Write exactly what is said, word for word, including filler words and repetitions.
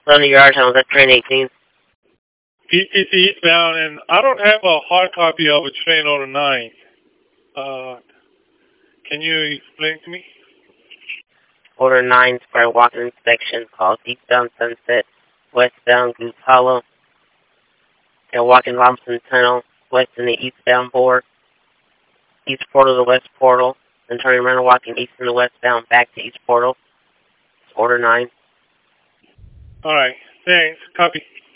London Yard Tunnel, that's train eighteen. It's eastbound, and I don't have a hard copy of a train order nine. Uh, can you explain to me? Order nine for a walk-in inspection called eastbound Sunset, westbound Goose Hollow, and walk-in Robinson Tunnel, west in the eastbound board, east portal to west portal, then turning around and walking east and the westbound back to east portal. Order nine. All right. Thanks. Copy.